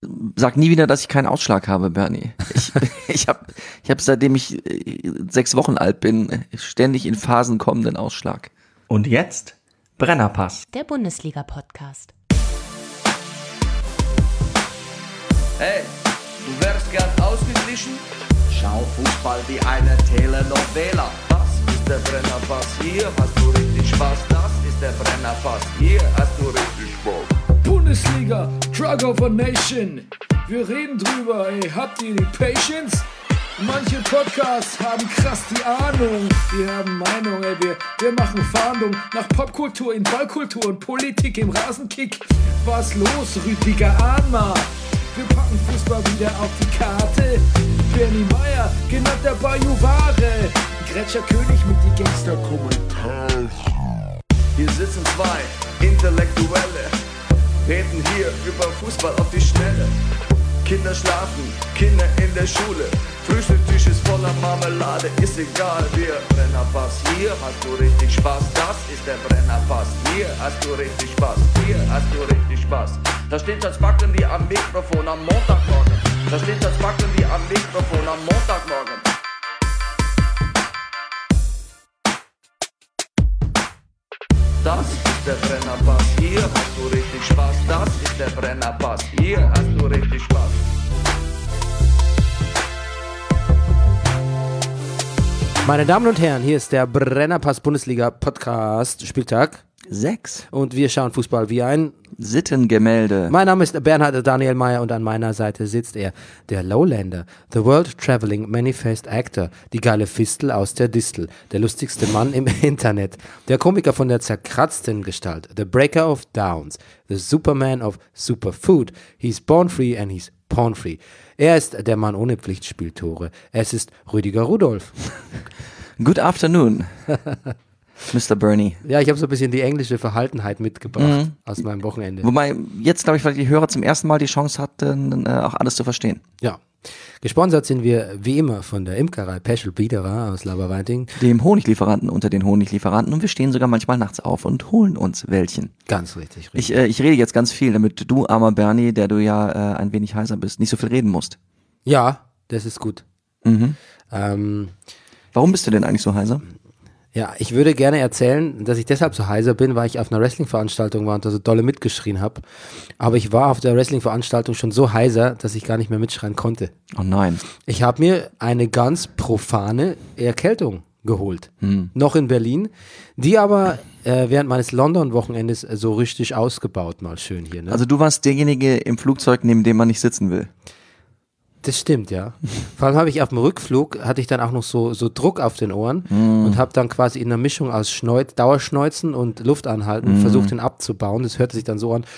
Sag nie wieder, dass ich keinen Ausschlag habe, Bernie. Ich hab seitdem ich 6 Wochen alt bin, ständig in Phasen kommenden Ausschlag. Und jetzt Brennerpass. Der Bundesliga-Podcast. Hey, du wärst gern ausgeglichen? Schau Fußball wie eine Telenovela. Das ist der Brennerpass, hier hast du richtig Spaß. Das ist der Brennerpass, hier hast du richtig Spaß. Bundesliga, Drug of a Nation. Wir reden drüber, ey, habt ihr die Patience? Manche Podcasts haben krass die Ahnung. Wir haben Meinung, ey, wir machen Fahndung nach Popkultur in Ballkultur und Politik im Rasenkick. Was los, Rüdiger Ahnma? Wir packen Fußball wieder auf die Karte. Bernie Meyer, genannt der Bajuware. Gretscher König mit die Gangster-Kommentare. Hier sitzen zwei Intellektuelle, reden hier über Fußball auf die Schnelle. Kinder schlafen, Kinder in der Schule. Frühstückstisch ist voller Marmelade, ist egal, wir Brennerpass. Hier hast du richtig Spaß, das ist der Brennerpass. Hier hast du richtig Spaß, hier hast du richtig Spaß. Da steht das Backen wie am Mikrofon am Montagmorgen. Da steht das Backen wie am Mikrofon am Montagmorgen. Das ist der Brennerpass, hier hast du richtig Spaß. Das ist der Brennerpass, hier hast du richtig Spaß. Meine Damen und Herren, hier ist der Brennerpass Bundesliga Podcast, Spieltag 6. und wir schauen Fußball wie ein Sittengemälde. Mein Name ist Bernhard Daniel Meyer und an meiner Seite sitzt er, der Lowlander, the world traveling manifest actor, die geile Fistel aus der Distel, der lustigste Mann im Internet, der Komiker von der zerkratzten Gestalt, the breaker of downs, the Superman of Superfood, he's born free and he's porn free. Er ist der Mann ohne Pflichtspieltore, es ist Rüdiger Rudolph. Good afternoon, Mr. Bernie. Ja, ich habe so ein bisschen die englische Verhaltenheit mitgebracht aus meinem Wochenende. Wobei jetzt, glaube ich, weil die Hörer zum ersten Mal die Chance hatten, auch alles zu verstehen. Ja. Gesponsert sind wir wie immer von der Imkerei Peschel Biederer aus Laberweiting. Dem Honiglieferanten unter den Honiglieferanten, und wir stehen sogar manchmal nachts auf und holen uns welchen. Ganz richtig. Ich rede jetzt ganz viel, damit du, armer Bernie, der du ja ein wenig heiser bist, nicht so viel reden musst. Ja, das ist gut. Warum bist du denn eigentlich so heiser? Ja, ich würde gerne erzählen, dass ich deshalb so heiser bin, weil ich auf einer Wrestling-Veranstaltung war und da so dolle mitgeschrien habe. Aber ich war auf der Wrestling-Veranstaltung schon so heiser, dass ich gar nicht mehr mitschreien konnte. Oh nein. Ich habe mir eine ganz profane Erkältung geholt. Noch in Berlin. Die aber während meines London-Wochenendes so richtig ausgebaut, mal schön hier. Ne? Also du warst derjenige im Flugzeug, neben dem man nicht sitzen will. Das stimmt, ja. Vor allem habe ich auf dem Rückflug, hatte ich dann auch noch so Druck auf den Ohren und habe dann quasi in einer Mischung aus Dauerschneuzen und Luftanhalten versucht, den abzubauen. Das hörte sich dann so an.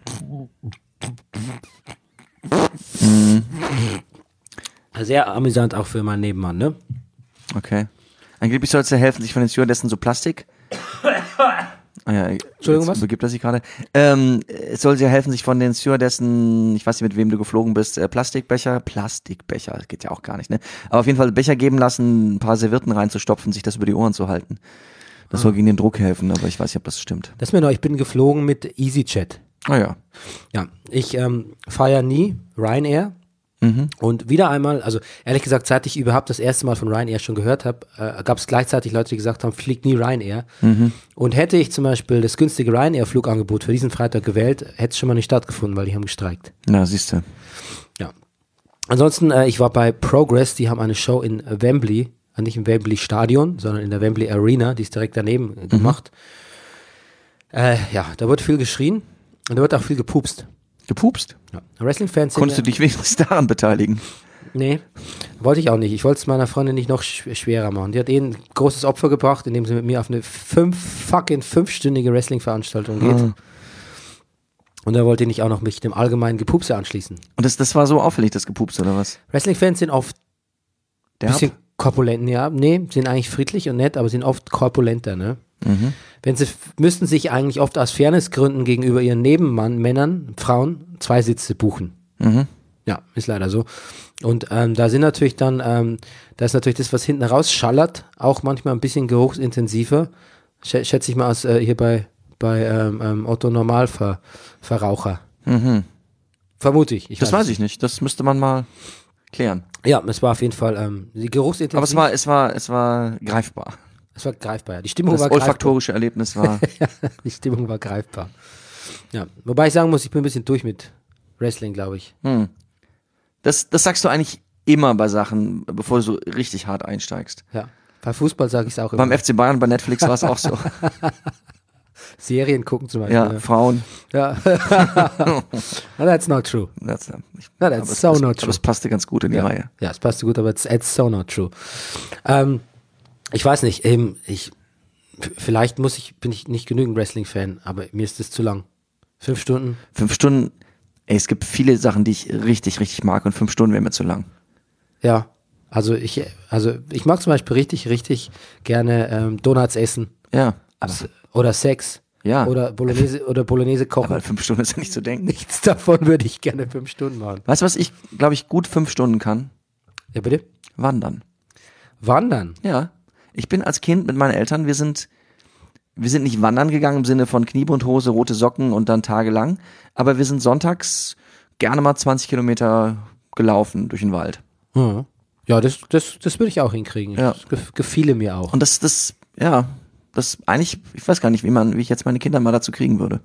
Sehr amüsant auch für meinen Nebenmann, ne? Okay. Angeblich soll es dir helfen, sich von den Stewardessen so Plastik... Ah ja, Entschuldigung, was? Begibt er sich gerade. Es soll dir helfen, sich von den Stewardessen, ich weiß nicht, mit wem du geflogen bist, Plastikbecher, das geht ja auch gar nicht, ne? Aber auf jeden Fall Becher geben lassen, ein paar Servietten reinzustopfen, sich das über die Ohren zu halten. Das soll gegen den Druck helfen, aber ich weiß nicht, ob das stimmt. Das ist mir noch, ich bin geflogen mit EasyJet. Ah ja. Ja, ich fahre ja nie Ryanair. Und wieder einmal, also ehrlich gesagt, seit ich überhaupt das erste Mal von Ryanair schon gehört habe, gab es gleichzeitig Leute, die gesagt haben, flieg nie Ryanair. Und hätte ich zum Beispiel das günstige Ryanair-Flugangebot für diesen Freitag gewählt, hätte es schon mal nicht stattgefunden, weil die haben gestreikt. Na, siehst du. Ja. Ansonsten, ich war bei Progress, die haben eine Show in Wembley, nicht im Wembley Stadion, sondern in der Wembley Arena, die ist direkt daneben gemacht. Ja, da wird viel geschrien und da wird auch viel gepupst. Gepupst? Ja. Wrestling-Fans sind Konntest du dich wenigstens daran beteiligen? Nee, wollte ich auch nicht. Ich wollte es meiner Freundin nicht noch schwerer machen. Die hat ein großes Opfer gebracht, indem sie mit mir auf eine 5-stündige Wrestling-Veranstaltung geht. Und da wollte ich nicht auch noch mich dem allgemeinen Gepupse anschließen. Und das war so auffällig, das Gepupse, oder was? Wrestling-Fans sind oft ein bisschen korpulent, ja. Nee, sind eigentlich friedlich und nett, aber sind oft korpulenter, ne? Müssten sich eigentlich oft aus Fairnessgründen gegenüber ihren Nebenmännern, Frauen, 2 Sitze buchen. Ja, ist leider so. Und da sind natürlich dann, da ist natürlich das, was hinten rausschallert, auch manchmal ein bisschen geruchsintensiver. Schätze ich mal aus hier bei Otto Normalverraucher. Vermute ich. Das weiß ich nicht. Das müsste man mal klären. Ja, es war auf jeden Fall die Geruchsintensiv. Aber es war greifbar. Es war greifbar, ja. Die Stimmung Das war greifbar. olfaktorische Erlebnis war. Ja, die Stimmung war greifbar. Ja, wobei ich sagen muss, ich bin ein bisschen durch mit Wrestling, glaube ich. Das sagst du eigentlich immer bei Sachen, bevor du so richtig hart einsteigst. Ja, bei Fußball sage ich es auch immer. Beim FC Bayern, bei Netflix war es auch so. Serien gucken zum Beispiel. Ja, Frauen. Ja. No, that's not true. That's so not true. Aber es passte ganz gut in die Reihe. Ja, es passte gut, aber it's so not true. Ich weiß nicht, vielleicht bin ich nicht genügend Wrestling-Fan, aber mir ist das zu lang. 5 Stunden? 5 Stunden, es gibt viele Sachen, die ich richtig, richtig mag und 5 Stunden wäre mir zu lang. Ja, also ich mag zum Beispiel richtig, richtig gerne Donuts essen. Ja. Oder Sex. Ja. Oder Bolognese kochen. Aber 5 Stunden ist ja nicht zu denken. Nichts davon würde ich gerne 5 Stunden machen. Weißt du, was ich, glaube ich, gut 5 Stunden kann? Ja, bitte? Wandern. Wandern? Ja. Ich bin als Kind mit meinen Eltern, wir sind nicht wandern gegangen im Sinne von Kniebundhose, rote Socken und dann tagelang, aber wir sind sonntags gerne mal 20 Kilometer gelaufen durch den Wald. Ja, das würde ich auch hinkriegen. Ja. Das gefiele mir auch. Und das eigentlich, ich weiß gar nicht, wie ich jetzt meine Kinder mal dazu kriegen würde.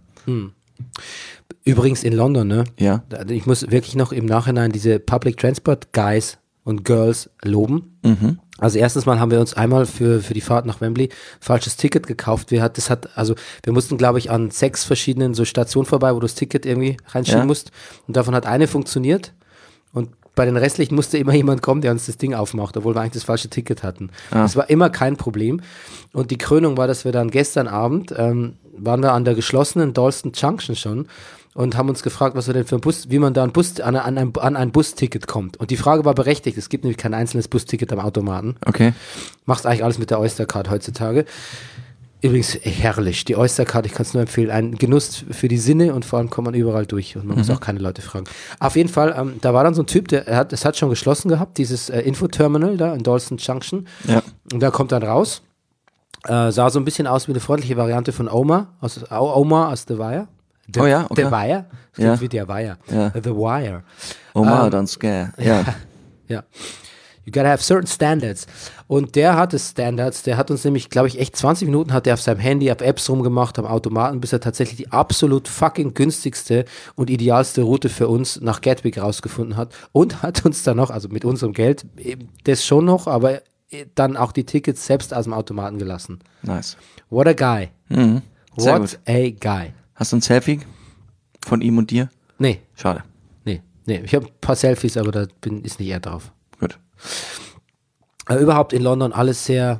Übrigens in London, ne? Ja. Ich muss wirklich noch im Nachhinein diese Public Transport Guys und Girls loben. Also erstens mal haben wir uns einmal für die Fahrt nach Wembley falsches Ticket gekauft. Wir mussten, glaube ich, an 6 verschiedenen so Stationen vorbei, wo du das Ticket irgendwie reinschieben musst. Und davon hat eine funktioniert. Und bei den restlichen musste immer jemand kommen, der uns das Ding aufmacht, obwohl wir eigentlich das falsche Ticket hatten. Das war immer kein Problem. Und die Krönung war, dass wir dann gestern Abend, waren wir an der geschlossenen Dalston Junction schon und haben uns gefragt, was wir denn für ein Bus, wie man da an ein Busticket kommt. Und die Frage war berechtigt. Es gibt nämlich kein einzelnes Busticket am Automaten. Okay. Machst eigentlich alles mit der Oyster-Card heutzutage. Übrigens herrlich, die Oyster-Card, ich kann es nur empfehlen, ein Genuss für die Sinne und vor allem kommt man überall durch und man muss auch keine Leute fragen. Auf jeden Fall, da war dann so ein Typ, es hat schon geschlossen gehabt, dieses Infoterminal da in Dalston Junction. Ja. Und da kommt dann raus, sah so ein bisschen aus wie eine freundliche Variante von Omar aus The Wire. The Wire? Das klingt wie der Wire. Ja. The Wire. Omar, don't scare. Ja. Ja. You gotta have certain standards. Und der hatte Standards, der hat uns nämlich, glaube ich, echt 20 Minuten hat er auf seinem Handy, auf Apps rumgemacht, am Automaten, bis er tatsächlich die absolut fucking günstigste und idealste Route für uns nach Gatwick rausgefunden hat und hat uns dann noch, also mit unserem Geld, das schon noch, aber dann auch die Tickets selbst aus dem Automaten gelassen. Nice. What a guy. Sehr What gut. a guy. Hast du ein Selfie von ihm und dir? Nee. Schade. Nee. Ich habe ein paar Selfies, aber da ist nicht er drauf. Gut. Überhaupt in London alles sehr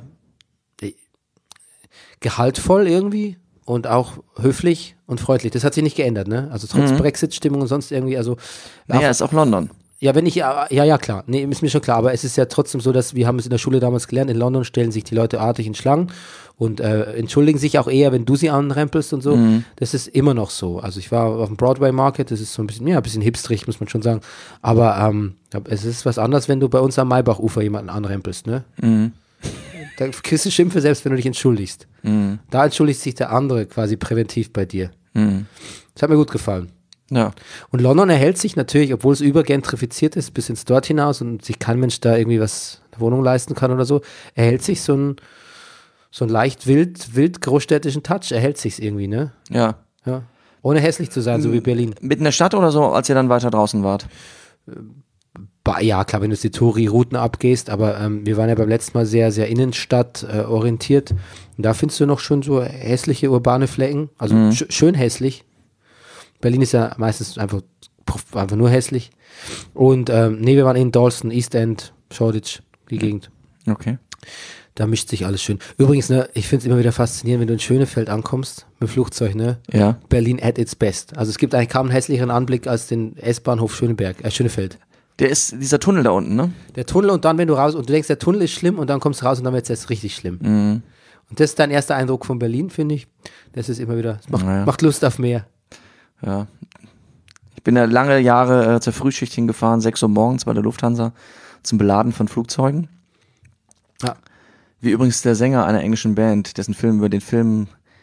gehaltvoll irgendwie und auch höflich und freundlich. Das hat sich nicht geändert, ne? Also trotz Brexit-Stimmung und sonst irgendwie, also. Naja, ist auch London. Ja, ja, klar. Nee, ist mir schon klar. Aber es ist ja trotzdem so, dass wir haben es in der Schule damals gelernt, in London stellen sich die Leute artig in Schlangen und entschuldigen sich auch eher, wenn du sie anrempelst und so. Das ist immer noch so. Also ich war auf dem Broadway Market, das ist so ein bisschen hipstrig, muss man schon sagen. Aber es ist was anderes, wenn du bei uns am Maybach-Ufer jemanden anrempelst, ne? Da kriegst du Schimpfe, selbst wenn du dich entschuldigst. Da entschuldigt sich der andere quasi präventiv bei dir. Das hat mir gut gefallen. Ja. Und London erhält sich natürlich, obwohl es übergentrifiziert ist, bis ins Dort hinaus und sich kein Mensch da irgendwie eine Wohnung leisten kann oder so, erhält sich so ein leicht wild großstädtischen Touch, erhält sich's irgendwie, ne? Ja. Ohne hässlich zu sein, so wie Berlin. Mitten in der Stadt oder so, als ihr dann weiter draußen wart? Ja, klar, wenn du die Touri-Routen abgehst, aber wir waren ja beim letzten Mal sehr, sehr Innenstadt orientiert und da findest du noch schon so hässliche urbane Flecken, also schön hässlich. Berlin ist ja meistens einfach nur hässlich. Und wir waren in Dalston, East End, Shoreditch, die Gegend. Okay. Da mischt sich alles schön. Übrigens, ne, ich finde es immer wieder faszinierend, wenn du in Schönefeld ankommst, mit dem Flugzeug, ne? Ja. Berlin at its best. Also es gibt eigentlich kaum einen hässlicheren Anblick als den S-Bahnhof Schönefeld. Der ist dieser Tunnel da unten, ne? Der Tunnel und dann, wenn du raus, und du denkst, der Tunnel ist schlimm und dann kommst du raus und dann wird es jetzt richtig schlimm. Und das ist dein erster Eindruck von Berlin, finde ich. Das ist immer wieder, macht Lust auf mehr. Ja. Ich bin ja lange Jahre zur Frühschicht hingefahren, 6 Uhr morgens bei der Lufthansa zum Beladen von Flugzeugen. Ja. Wie übrigens der Sänger einer englischen Band, dessen Film über den Film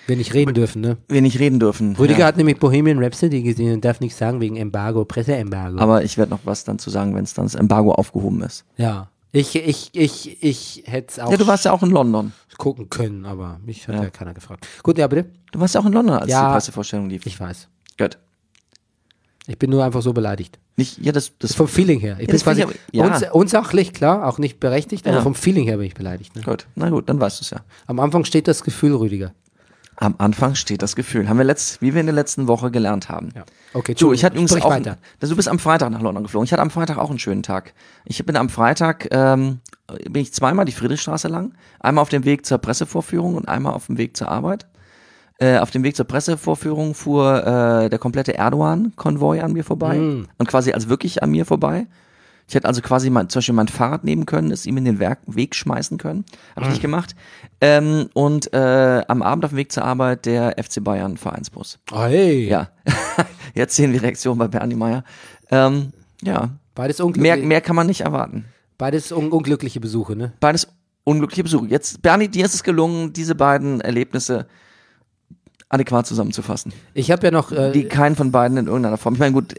Wir nicht reden dürfen, ne? Wir nicht reden dürfen. Rüdiger hat nämlich Bohemian Rhapsody gesehen und darf nichts sagen wegen Embargo, Presseembargo. Aber ich werde noch was dann zu sagen, wenn es dann das Embargo aufgehoben ist. Ja. Ich hätte es auch Ja, du warst ja auch in London. gucken können, aber mich hat ja keiner gefragt. Gut, ja, bitte. Du warst ja auch in London, als die Pressevorstellung lief. Ich weiß. Gut. Ich bin nur einfach so beleidigt. Nicht, ja, das Vom Feeling her. Ich bin quasi unsachlich, klar, auch nicht berechtigt, aber vom Feeling her bin ich beleidigt. Ne? Gut, na gut, dann weißt du es ja. Am Anfang steht das Gefühl, Rüdiger. Am Anfang steht das Gefühl. Haben wir wie wir in der letzten Woche gelernt haben. Ja. Okay, du, ich hatte übrigens auch, weiter. Du bist am Freitag nach London geflogen. Ich hatte am Freitag auch einen schönen Tag. Ich bin am Freitag, bin ich zweimal die Friedrichstraße lang. Einmal auf dem Weg zur Pressevorführung und einmal auf dem Weg zur Arbeit. Auf dem Weg zur Pressevorführung fuhr der komplette Erdogan-Konvoi an mir vorbei. Und quasi als wirklich an mir vorbei. Ich hätte also quasi zum Beispiel mein Fahrrad nehmen können, es ihm in den Weg schmeißen können. Habe ich nicht gemacht. Und am Abend auf dem Weg zur Arbeit der FC Bayern Vereinsbus. Oh, hey. Ja. Jetzt sehen wir die Reaktion bei Bernie Meyer. Ja. Beides unglücklich. Mehr kann man nicht erwarten. Beides unglückliche Besuche, ne? Beides unglückliche Besuche. Jetzt, Bernie, dir ist es gelungen, diese beiden Erlebnisse adäquat zusammenzufassen. Ich habe ja noch... die keinen von beiden in irgendeiner Form. Ich meine, gut,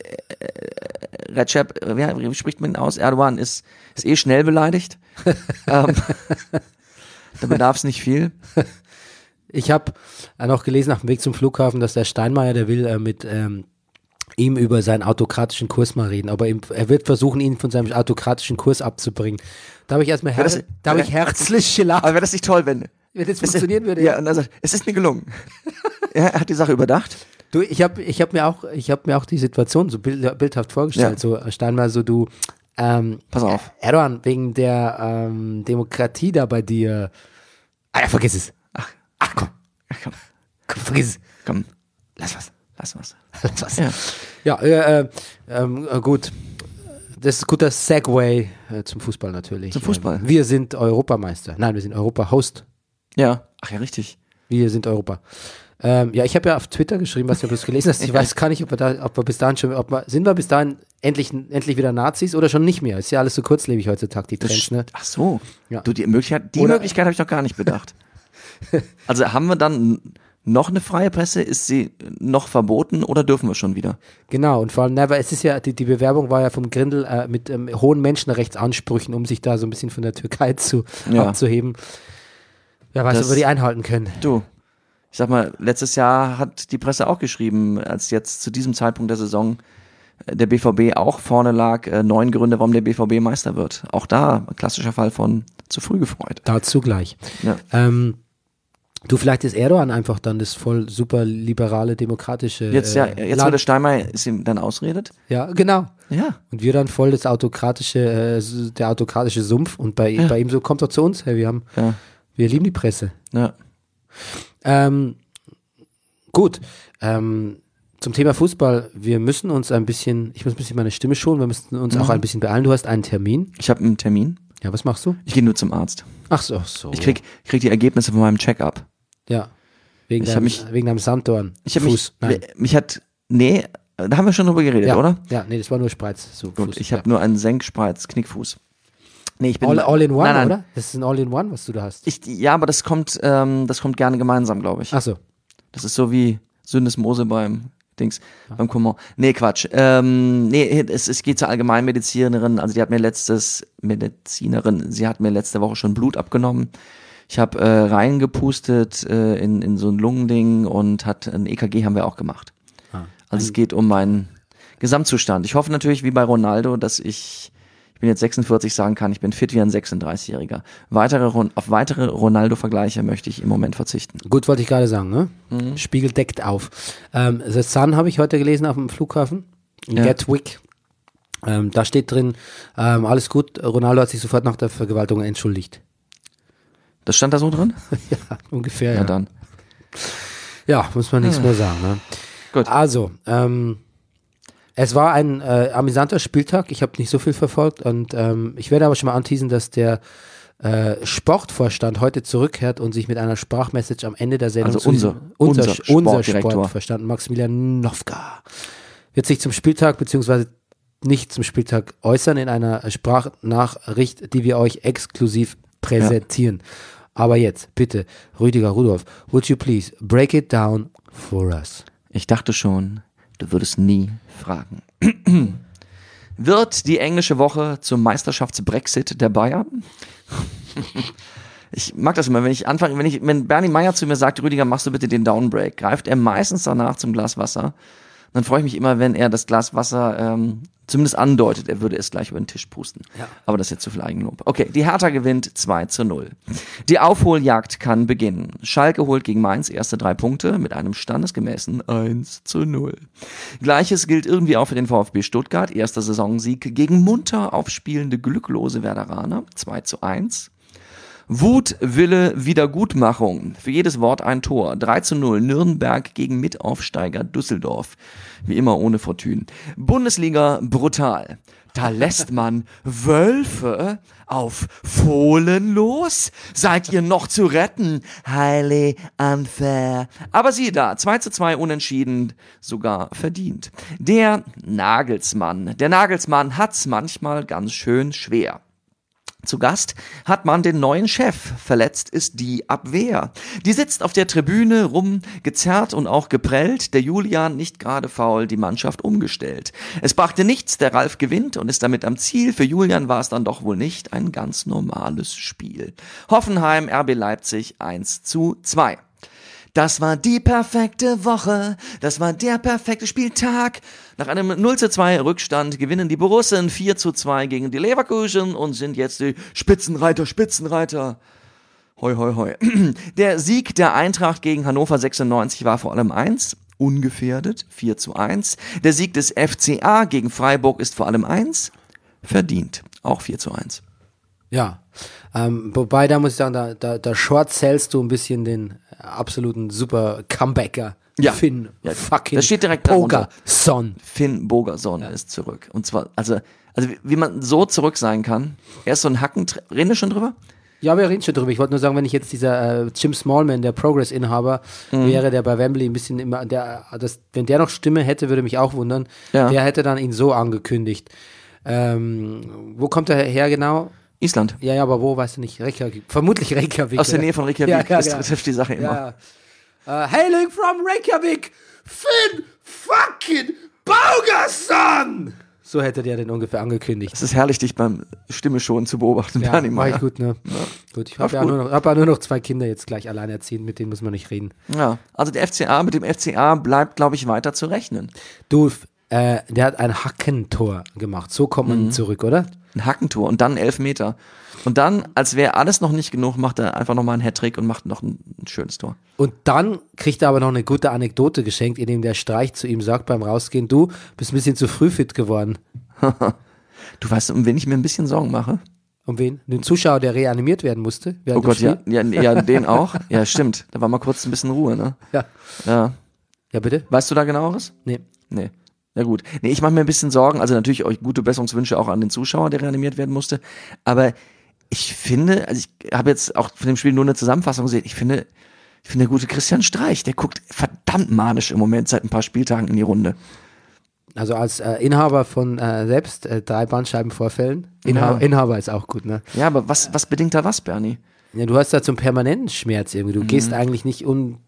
Recep, wie spricht man ihn aus? Erdogan ist eh schnell beleidigt. Da bedarf es nicht viel. Ich habe noch gelesen nach dem Weg zum Flughafen, dass der Steinmeier, der will mit ihm über seinen autokratischen Kurs mal reden, aber er wird versuchen, ihn von seinem autokratischen Kurs abzubringen. Da habe ich erstmal herzlich gelacht. Aber wäre das nicht toll, wenn das funktionieren würde? Ja, und dann sagt, es ist mir gelungen. Er hat die Sache überdacht. Du, ich hab mir auch die Situation so bildhaft vorgestellt. Ja. So Steinmeier, so du pass auf. Erdogan, wegen der Demokratie da bei dir. Ja, vergiss es. Ach komm, vergiss es. Komm, lass was. Ja, gut. Das ist ein guter Segway zum Fußball natürlich. Zum Fußball. Wir sind Europameister. Nein, wir sind Europa-Host. Ja. Ach ja, richtig. Wir sind Europa. Ja, ich habe ja auf Twitter geschrieben, was du bloß gelesen hast. Ich weiß gar nicht, sind wir bis dahin endlich wieder Nazis oder schon nicht mehr? Ist ja alles so kurzlebig heutzutage, die Trends, ne? Ach so. Ja. Du, die Möglichkeit habe ich noch gar nicht bedacht. Also haben wir dann noch eine freie Presse? Ist sie noch verboten oder dürfen wir schon wieder? Genau, und vor allem, es ist ja, die Bewerbung war ja vom Grindel mit hohen Menschenrechtsansprüchen, um sich da so ein bisschen von der Türkei abzuheben. Wer weiß, ob wir die einhalten können. Du, ich sag mal, letztes Jahr hat die Presse auch geschrieben, als jetzt zu diesem Zeitpunkt der Saison der BVB auch vorne lag, 9 Gründe, warum der BVB Meister wird. Auch da, klassischer Fall von zu früh gefreut. Dazu gleich. Ja. Du, vielleicht ist Erdogan einfach dann das voll super liberale, demokratische jetzt wo der Steinmeier es ihm dann ausredet. Ja, genau. Ja. Und wir dann voll der autokratische Sumpf und bei ihm so, kommt doch zu uns, hey, wir lieben die Presse. Ja. Gut, zum Thema Fußball, ich muss ein bisschen meine Stimme schonen, wir müssen uns auch ein bisschen beeilen. Du hast einen Termin. Ich habe einen Termin. Ja, was machst du? Ich gehe nur zum Arzt. Ach so. Ich krieg die Ergebnisse von meinem Check-up. Ja, wegen deinem Sanddorn. Da haben wir schon drüber geredet, oder? Ja, nee, das war nur Spreiz. So, gut, Fuß, ich habe nur einen Senkspreiz-Knickfuß. Nee, ich bin All in one, nein. Oder? Das ist ein All-in-One, was du da hast. Aber das kommt gerne gemeinsam, glaube ich. Ach so. Das ist so wie Syndesmose beim Kummer. Nee, Quatsch. Es geht zur Allgemeinmedizinerin. Also sie hat mir letzte Woche schon Blut abgenommen. Ich habe reingepustet in so ein Lungending und ein EKG haben wir auch gemacht. Also es geht um meinen Gesamtzustand. Ich hoffe natürlich, wie bei Ronaldo, dass ich bin jetzt 46, sagen kann, ich bin fit wie ein 36-Jähriger. Auf weitere Ronaldo-Vergleiche möchte ich im Moment verzichten. Gut, wollte ich gerade sagen, ne? Spiegel deckt auf. The Sun habe ich heute gelesen auf dem Flughafen in Gatwick. Da steht drin, alles gut, Ronaldo hat sich sofort nach der Vergewaltigung entschuldigt. Das stand da so drin? Ja, ungefähr, ja. Dann. Ja, muss man nichts mehr sagen, ne? Gut. Also, es war ein amüsanter Spieltag. Ich habe nicht so viel verfolgt und ich werde aber schon mal anteasen, dass der Sportvorstand heute zurückkehrt und sich mit einer Sprachmessage am Ende der Sendung unser Sportvorstand Maximilian Nowka wird sich zum Spieltag beziehungsweise nicht zum Spieltag äußern in einer Sprachnachricht, die wir euch exklusiv präsentieren. Aber jetzt, bitte, Rüdiger Rudolph, would you please break it down for us? Ich dachte schon, du würdest nie fragen. Wird die englische Woche zum Meisterschafts-Brexit der Bayern? Ich mag das immer, wenn Bernie Meyer zu mir sagt, Rüdiger, machst du bitte den Downbreak, greift er meistens danach zum Glas Wasser. Dann freue ich mich immer, wenn er das Glas Wasser zumindest andeutet, er würde es gleich über den Tisch pusten. Ja. Aber das ist jetzt zu viel Eigenlob. Okay, die Hertha gewinnt 2-0. Die Aufholjagd kann beginnen. Schalke holt gegen Mainz erste 3 Punkte mit einem standesgemäßen 1-0. Gleiches gilt irgendwie auch für den VfB Stuttgart. Erster Saisonsieg gegen munter aufspielende glücklose Werderaner 2-1. Wut, Wille, Wiedergutmachung. Für jedes Wort ein Tor. 3-0 Nürnberg gegen Mitaufsteiger Düsseldorf. Wie immer ohne Fortune. Bundesliga brutal. Da lässt man Wölfe auf Fohlen los? Seid ihr noch zu retten? Highly unfair. Aber siehe da, 2-2 unentschieden, sogar verdient. Der Nagelsmann hat's manchmal ganz schön schwer. Zu Gast hat man den neuen Chef. Verletzt ist die Abwehr. Die sitzt auf der Tribüne rum, gezerrt und auch geprellt. Der Julian nicht gerade faul, die Mannschaft umgestellt. Es brachte nichts, der Ralf gewinnt und ist damit am Ziel. Für Julian war es dann doch wohl nicht ein ganz normales Spiel. Hoffenheim, RB Leipzig 1-2. Das war die perfekte Woche, das war der perfekte Spieltag. Nach einem 0-2 Rückstand gewinnen die Borussen 4-2 gegen die Leverkusen und sind jetzt die Spitzenreiter. Hoi, hoi, hoi. Der Sieg der Eintracht gegen Hannover 96 war vor allem eins, ungefährdet, 4-1. Der Sieg des FCA gegen Freiburg ist vor allem eins, verdient, auch 4-1. Ja, wobei da muss ich sagen, da short-sellst du ein bisschen den absoluten super Comebacker. Ja. Finn fucking das steht direkt Bogason. Finn Bogason ist zurück. Und zwar, also wie man so zurück sein kann. Er ist so ein Hacken, reden wir schon drüber? Ja, wir reden schon drüber. Ich wollte nur sagen, wenn ich jetzt dieser Jim Smallman, der Progress-Inhaber, wäre, der bei Wembley ein bisschen immer, wenn der noch Stimme hätte, würde mich auch wundern. Ja. Der hätte dann ihn so angekündigt. Wo kommt er her genau? Island. Ja, aber wo, weißt du nicht? Reykjavik. Vermutlich Reykjavik. Aus der Nähe von Reykjavik, das trifft die Sache immer. Hailing from Reykjavik, Finn fucking Bogason! So hätte der den ungefähr angekündigt. Es ist herrlich, dich beim Stimme schon zu beobachten. Ja, mach ich gut, ne? Ja. Gut, ich habe ja nur noch 2 Kinder jetzt gleich alleinerziehend, mit denen muss man nicht reden. Ja, also mit dem FCA bleibt, glaube ich, weiter zu rechnen. Du, der hat ein Hackentor gemacht. So kommt man zurück, oder? Ein Hackentor und dann 11 Meter. Und dann, als wäre alles noch nicht genug, macht er einfach nochmal einen Hattrick und macht noch ein schönes Tor. Und dann kriegt er aber noch eine gute Anekdote geschenkt, indem der Streich zu ihm sagt beim Rausgehen, du bist ein bisschen zu früh fit geworden. Du weißt, um wen ich mir ein bisschen Sorgen mache? Um wen? Den Zuschauer, der reanimiert werden musste? Oh Gott, ja, den auch. Ja, stimmt. Da war mal kurz ein bisschen Ruhe, ne? Ja. Ja, bitte? Weißt du da genaueres? Nee. Ja gut. Nee, ich mache mir ein bisschen Sorgen, also natürlich euch gute Besserungswünsche auch an den Zuschauer, der reanimiert werden musste, aber ich finde, also ich habe jetzt auch von dem Spiel nur eine Zusammenfassung gesehen, ich finde der gute Christian Streich, der guckt verdammt manisch im Moment seit ein paar Spieltagen in die Runde. Also als Inhaber von selbst 3 Bandscheibenvorfällen, Inhaber ist auch gut, ne? Ja, aber was bedingt da was, Bernie? Ja, du hast da zum permanenten Schmerz irgendwie, du gehst eigentlich nicht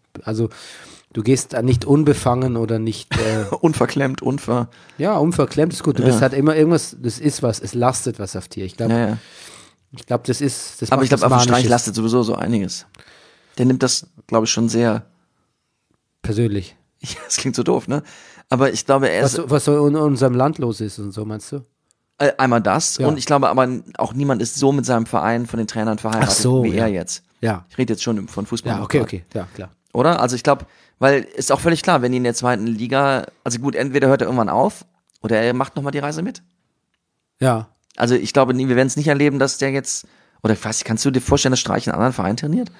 du gehst nicht unbefangen oder nicht unverklemmt, Ja, unverklemmt ist gut. Du bist halt immer irgendwas, es lastet was auf dir. Ich glaube, das aber ich glaube, auf dem Streich lastet sowieso so einiges. Der nimmt das, glaube ich, schon sehr persönlich. Ja, das klingt so doof, ne? Aber ich glaube, was so in unserem Land los ist und so, meinst du? Einmal das und ich glaube aber auch niemand ist so mit seinem Verein von den Trainern verheiratet wie er jetzt. Ja. Ich rede jetzt schon von Fußball. Ja, okay, ja, klar. Oder? Also ich glaube, weil ist auch völlig klar, wenn die in der 2. Liga, also gut, entweder hört er irgendwann auf oder er macht nochmal die Reise mit. Ja. Also ich glaube, wir werden es nicht erleben, dass der jetzt, oder kannst du dir vorstellen, dass Streich einen anderen Verein trainiert?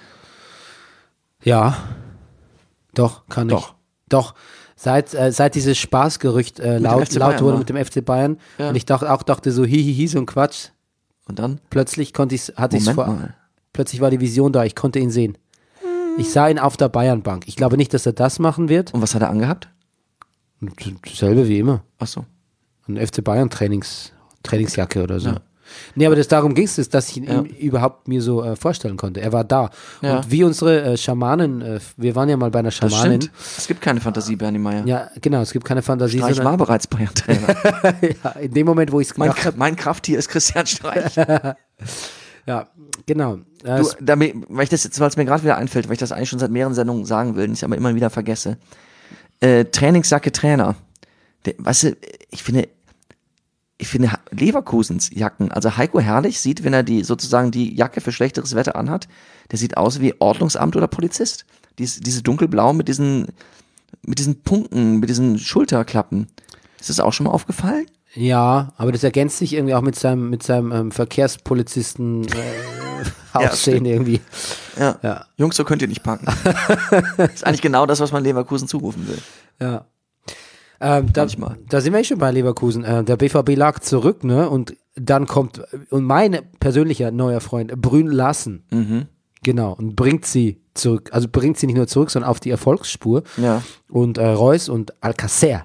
Ja. Doch, kann ich. Doch. Seit dieses Spaßgerücht laut wurde mit dem FC Bayern und ich dachte so, hihihi, so ein Quatsch. Und dann? Plötzlich plötzlich war die Vision da, ich konnte ihn sehen. Ich sah ihn auf der Bayernbank. Ich glaube nicht, dass er das machen wird. Und was hat er angehabt? Dasselbe wie immer. Ach so. Ein FC Bayern Trainingsjacke oder so. Ja. Nee, aber darum ging es, dass ich ihn überhaupt mir so vorstellen konnte. Er war da. Ja. Und wie unsere Schamanen, wir waren ja mal bei einer Schamanin. Das stimmt. Es gibt keine Fantasie, Bernie Meyer. Ja, genau, es gibt keine Fantasie. Streich war bereits Bayern-Trainer. Ja, in dem Moment, wo ich es gedacht habe. Mein Krafttier ist Christian Streich. Ja, genau. Du, damit, weil es mir gerade wieder einfällt, weil ich das eigentlich schon seit mehreren Sendungen sagen will und ich aber immer wieder vergesse. Trainingsjacke Trainer. Weißt du, ich finde Leverkusens Jacken, also Heiko Herrlich sieht, wenn er sozusagen die Jacke für schlechteres Wetter anhat, der sieht aus wie Ordnungsamt oder Polizist. Diese dunkelblau mit diesen Punkten, mit diesen Schulterklappen. Ist das auch schon mal aufgefallen? Ja, aber das ergänzt sich irgendwie auch mit seinem Verkehrspolizisten Aussehen irgendwie. Ja. Jungs, so könnt ihr nicht packen. Das ist eigentlich genau das, was man Leverkusen zurufen will. Ja. Da sind wir schon bei Leverkusen. Der BVB lag zurück, ne? Und dann kommt, und mein persönlicher neuer Freund, Brünn Larsen. Mhm. Genau, und bringt sie zurück. Also bringt sie nicht nur zurück, sondern auf die Erfolgsspur. Ja. Und Reus und Alcacer.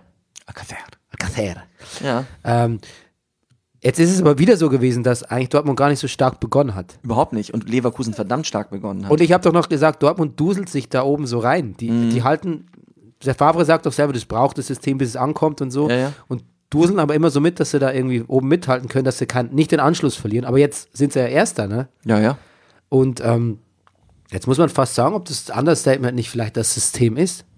Ja. Jetzt ist es aber wieder so gewesen, dass eigentlich Dortmund gar nicht so stark begonnen hat. Überhaupt nicht. Und Leverkusen verdammt stark begonnen hat. Und ich habe doch noch gesagt, Dortmund duselt sich da oben so rein. Die halten, der Favre sagt doch selber, das braucht das System, bis es ankommt und so. Ja. Und duseln aber immer so mit, dass sie da irgendwie oben mithalten können, dass sie nicht den Anschluss verlieren. Aber jetzt sind sie ja Erster, ne? Ja. Und jetzt muss man fast sagen, ob das Understatement nicht vielleicht das System ist.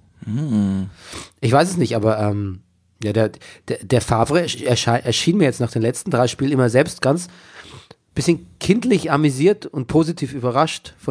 Ich weiß es nicht, aber ja, der Favre erschien mir jetzt nach den letzten 3 Spielen immer selbst ganz bisschen kindlich amüsiert und positiv überrascht vom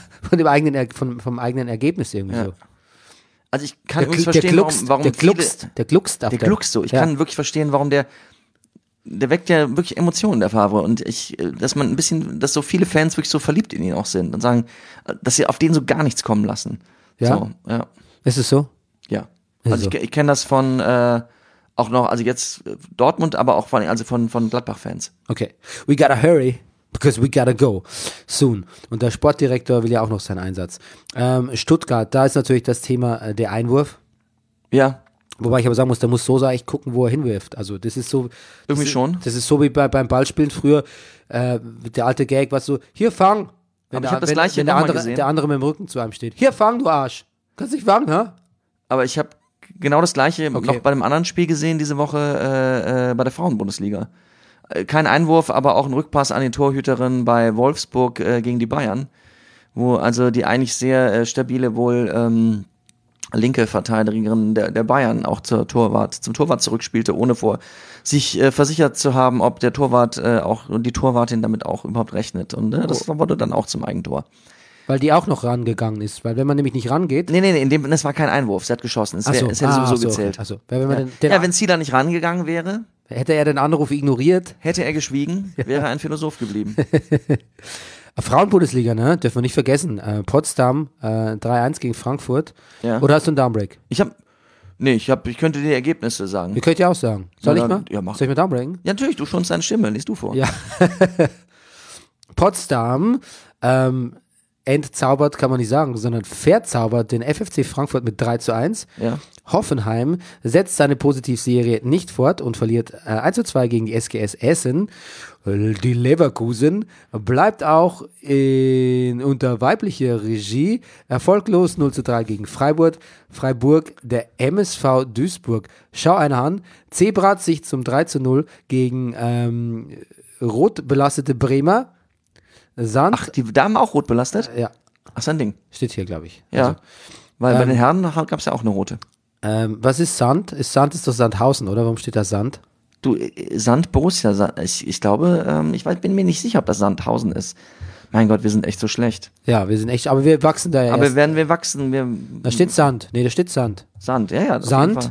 eigenen Ergebnis irgendwie so. Also ich kann übrigens verstehen, warum der gluckst. So. Ich kann wirklich verstehen, warum der weckt ja wirklich Emotionen, der Favre. Und dass so viele Fans wirklich so verliebt in ihn auch sind und sagen, dass sie auf den so gar nichts kommen lassen. Ja? So, ja. Ist es so? Ja. Also ich kenne das von auch noch, also jetzt Dortmund, aber auch von Gladbach-Fans. Okay. We gotta hurry, because we gotta go soon. Und der Sportdirektor will ja auch noch seinen Einsatz. Stuttgart, da ist natürlich das Thema der Einwurf. Ja. Wobei ich aber sagen muss, der muss so eigentlich gucken, wo er hinwirft. Also das ist so. Irgendwie schon. Das ist so wie beim Ballspielen früher, der alte Gag, was so, hier fang. Aber ich habe das gleiche nochmal gesehen. Der andere mit dem Rücken zu einem steht. Hier fang, du Arsch. Kannst nicht fangen, ha? Aber ich habe genau das gleiche noch bei einem anderen Spiel gesehen diese Woche bei der Frauenbundesliga. Kein Einwurf, aber auch ein Rückpass an die Torhüterin bei Wolfsburg gegen die Bayern, wo also die eigentlich sehr stabile wohl linke Verteidigerin der Bayern auch zum Torwart zurückspielte, ohne sich versichert zu haben, ob der Torwart und die Torwartin damit auch überhaupt rechnet. Und das wurde dann auch zum Eigentor. Weil die auch noch rangegangen ist, weil wenn man nämlich nicht rangeht... Nee, das war kein Einwurf, sie hat geschossen, es hätte sowieso gezählt. Weil wenn Zieler nicht rangegangen wäre... Hätte er den Anruf ignoriert? Hätte er geschwiegen, wäre er ein Philosoph geblieben. Frauenbundesliga, ne? Dürfen wir nicht vergessen. Potsdam 3-1 gegen Frankfurt. Ja. Oder hast du einen Downbreak? Ich könnte die Ergebnisse sagen. Ihr könnt ja auch sagen. Soll ich mal? Ja, mach. Soll ich mal downbreaken? Ja, natürlich, du schonst deine Stimme, liest du vor. Ja. Potsdam entzaubert, kann man nicht sagen, sondern verzaubert den FFC Frankfurt mit 3-1. Ja. Hoffenheim setzt seine Positivserie nicht fort und verliert 1-2 gegen die SGS Essen. Die Leverkusen bleibt auch unter weiblicher Regie erfolglos 0-3 gegen Freiburg. Der MSV Duisburg. Schau einer an. Zebrat sich zum 3-0 gegen rot belastete Bremer. Sand. Ach, die Damen auch rot belastet? Ja. Ach, so ein Ding. Steht hier, glaube ich. Ja. Also, weil bei den Herren gab es ja auch eine rote. Was ist Sand? Sand ist doch Sandhausen, oder? Warum steht da Sand? Du, Sand, Borussia, ich glaube, bin mir nicht sicher, ob das Sandhausen ist. Mein Gott, wir sind echt so schlecht. Ja, wir sind echt, aber wir wachsen da ja aber erst. werden wir wachsen? Da steht Sand. Nee, da steht Sand. Sand, ja. Sand.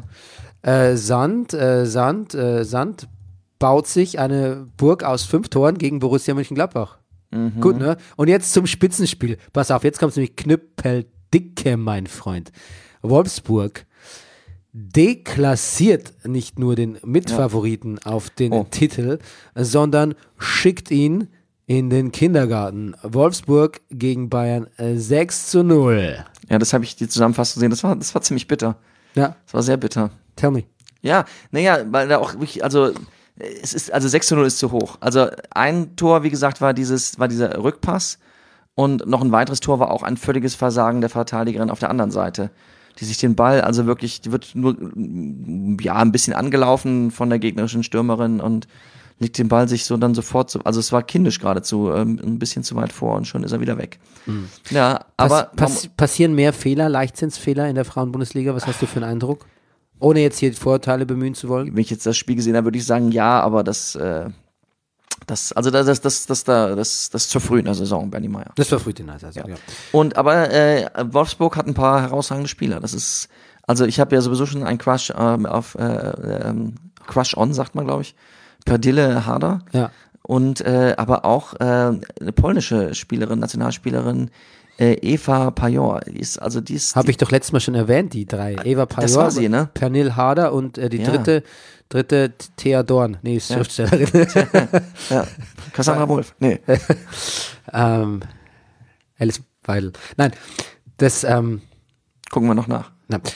Sand baut sich eine Burg aus 5 Toren gegen Borussia Mönchengladbach. Mhm. Gut, ne? Und jetzt zum Spitzenspiel. Pass auf, jetzt kommt es nämlich knüppeldicke, mein Freund. Wolfsburg deklassiert nicht nur den Mitfavoriten auf den Titel, sondern schickt ihn in den Kindergarten. Wolfsburg gegen Bayern 6-0. Ja, das habe ich die Zusammenfassung gesehen. Das war ziemlich bitter. Ja. Das war sehr bitter. Tell me. Ja, naja, weil da auch wirklich, also es ist, also 6:0 ist zu hoch. Also ein Tor, wie gesagt, war dieser Rückpass und noch ein weiteres Tor war auch ein völliges Versagen der Verteidigerin auf der anderen Seite, die sich den Ball, also wirklich, die wird nur, ja, ein bisschen angelaufen von der gegnerischen Stürmerin und legt den Ball sich so dann sofort so, also es war kindisch geradezu, ein bisschen zu weit vor und schon ist er wieder weg. Mhm. Ja, aber passieren mehr Fehler, Leichtsinnsfehler in der Frauenbundesliga? Was hast du für einen Eindruck? Ohne jetzt hier Vorurteile bemühen zu wollen? Wenn ich jetzt das Spiel gesehen habe, würde ich sagen, ja, aber das zur früh in der Saison, Bernie Meyer. Das war früh in der Saison, ja. Und aber Wolfsburg hat ein paar herausragende Spieler. Das ist, also ich habe ja sowieso schon einen Crush auf Crush on, sagt man, glaube ich. Perdille Harder. Ja. Und aber auch eine polnische Spielerin, Nationalspielerin, Eva Pajor. Habe ich doch letztes Mal schon erwähnt, die drei. Eva Pajor, das war sie, ne? Pernille Harder und die dritte Thea Dorn. Nee, ist Schriftstellerin. Ja. Cassandra Wolf. Nee. Alice Weidel. Nein, das gucken wir noch nach.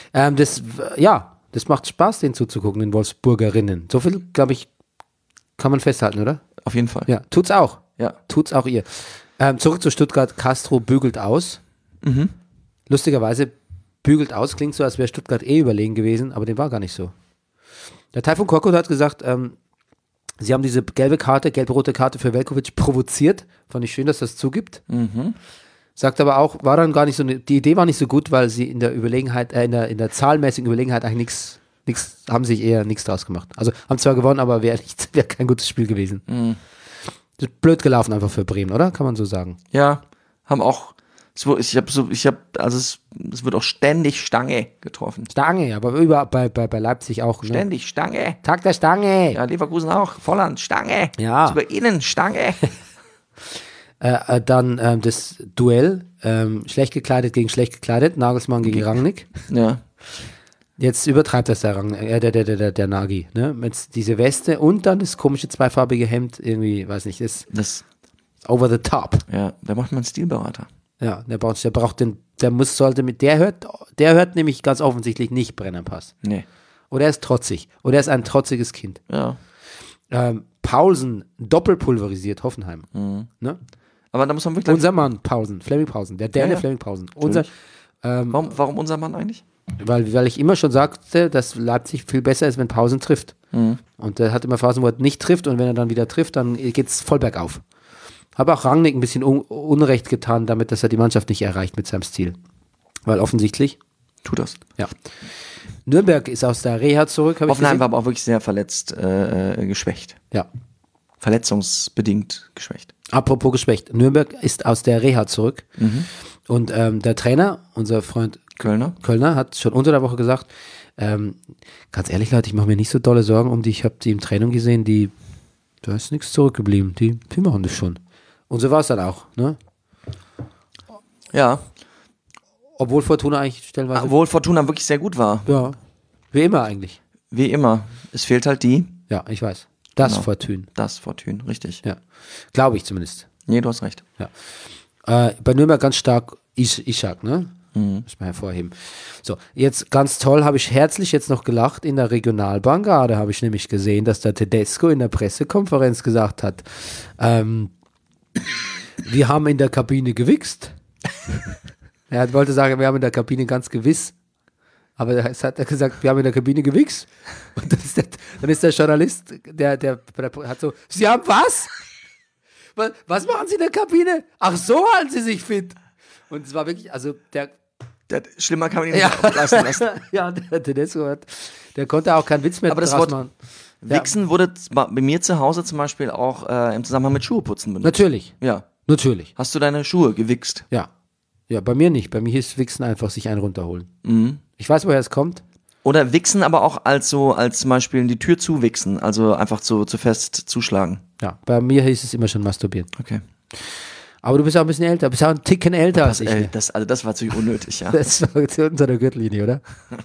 Das macht Spaß, denen zuzugucken, den Wolfsburgerinnen. So viel, glaube ich, kann man festhalten, oder? Auf jeden Fall. Ja, tut's auch. Ja. Tut's auch ihr. Zurück zu Stuttgart. Castro bügelt aus. Mhm. Lustigerweise bügelt aus, klingt so, als wäre Stuttgart überlegen gewesen, aber dem war gar nicht so. Der Taifun Korkut hat gesagt, sie haben diese gelb-rote Karte für Veljković provoziert. Fand ich schön, dass das zugibt. Mhm. Sagt aber auch, war dann gar nicht so, die Idee war nicht so gut, weil sie in der Überlegenheit, in der zahlenmäßigen Überlegenheit eigentlich haben sich eher nichts draus gemacht. Also haben zwar gewonnen, aber wäre kein gutes Spiel gewesen. Mhm. Das ist blöd gelaufen einfach für Bremen, oder? Kann man so sagen. Ja, haben auch, es wird auch ständig Stange getroffen. Stange, aber überall bei Leipzig auch. Ne? Ständig Stange. Tag der Stange. Ja, Leverkusen auch. Volland, Stange. Ja. Ist über ihnen Stange. Dann das Duell, schlecht gekleidet gegen schlecht gekleidet, Nagelsmann gegen Rangnick. Ja. Jetzt übertreibt das der Nagy, ne? Mit diese Weste und dann das komische zweifarbige Hemd, irgendwie, weiß nicht, das over the top. Ja, da macht man einen Stilberater. Ja, der hört nämlich ganz offensichtlich nicht Brennerpass. Nee. Oder er ist trotzig. Oder er ist ein trotziges Kind. Ja. Paulsen doppelpulverisiert, Hoffenheim. Mhm. Ne? Aber da muss man wirklich. Unser Mann, Fleming Pausen, der Däne Fleming Pausen. Warum unser Mann eigentlich? Weil ich immer schon sagte, dass Leipzig viel besser ist, wenn Pausen trifft. Mhm. Und er hat immer Phasen, wo er nicht trifft und wenn er dann wieder trifft, dann geht's voll bergauf. Habe auch Rangnick ein bisschen Unrecht getan, damit, dass er die Mannschaft nicht erreicht mit seinem Stil. Weil offensichtlich tut das. Ja. Nürnberg ist aus der Reha zurück. Hoffenheim war aber auch wirklich sehr verletzt, geschwächt. Ja. Verletzungsbedingt geschwächt. Apropos geschwächt. Nürnberg ist aus der Reha zurück. Mhm. Und der Trainer, unser Freund Kölner, hat schon unter der Woche gesagt, ganz ehrlich, Leute, ich mache mir nicht so dolle Sorgen um die. Ich habe die im Training gesehen, da ist nichts zurückgeblieben. Die machen das schon. Und so war es dann auch, ne? Ja. Obwohl Fortuna eigentlich stellenweise... Obwohl Fortuna wirklich sehr gut war. Ja. Wie immer eigentlich. Wie immer. Es fehlt halt die... Ja, ich weiß. Das Fortune. Das Fortune, richtig. Ja. Glaube ich zumindest. Nee, du hast recht. Ja. Bei Nürnberg ganz stark Ishak, ne? Mhm. Muss man hervorheben. So, jetzt ganz toll, habe ich herzlich jetzt noch gelacht in der Regionalbahn gerade, habe ich nämlich gesehen, dass der Tedesco in der Pressekonferenz gesagt hat, wir haben in der Kabine gewichst. Er wollte sagen, wir haben in der Kabine ganz gewiss. Aber es hat er gesagt, wir haben in der Kabine gewichst. Und dann ist der Journalist, der hat so, Sie haben was? Was machen Sie in der Kabine? Ach so, halten Sie sich fit. Und es war wirklich, also schlimmer kann man ihn nicht auflassen lassen. Ja, der Tedesco der konnte auch keinen Witz mehr draus machen. Wichsen wurde bei mir zu Hause zum Beispiel auch im Zusammenhang mit Schuheputzen benutzt. Natürlich. Ja. Natürlich. Hast du deine Schuhe gewichst? Ja. Ja, bei mir nicht. Bei mir ist Wichsen einfach sich einen runterholen. Mhm. Ich weiß, woher es kommt. Oder Wichsen aber auch als zum Beispiel die Tür zuwichsen, also einfach zu fest zuschlagen. Ja, bei mir hieß es immer schon masturbieren. Okay. Aber du bist auch ein bisschen älter, bist auch einen Ticken älter als ich. Das war natürlich unnötig, ja. Das war unter der Gürtellinie, oder?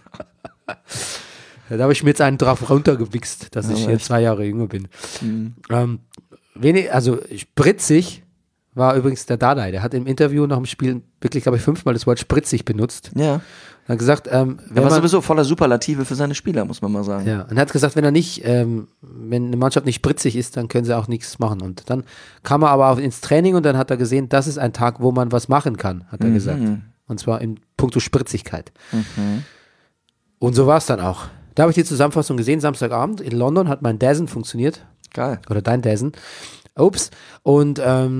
Da habe ich mir jetzt einen drauf runtergewichst, dass ich hier 2 Jahre jünger bin. Mhm. Also spritzig war übrigens der Dardai. Der hat im Interview nach dem Spiel wirklich, glaube ich, 5-mal das Wort spritzig benutzt. Ja. Er hat gesagt, er war sowieso voller Superlative für seine Spieler, muss man mal sagen. Ja, und er hat gesagt, wenn eine Mannschaft nicht spritzig ist, dann können sie auch nichts machen. Und dann kam er aber auch ins Training und dann hat er gesehen, das ist ein Tag, wo man was machen kann, hat er gesagt. Und zwar in puncto Spritzigkeit. Und so war es dann auch. Da habe ich die Zusammenfassung gesehen, Samstagabend. In London hat mein DAZN funktioniert. Geil. Oder dein DAZN. Ups. Und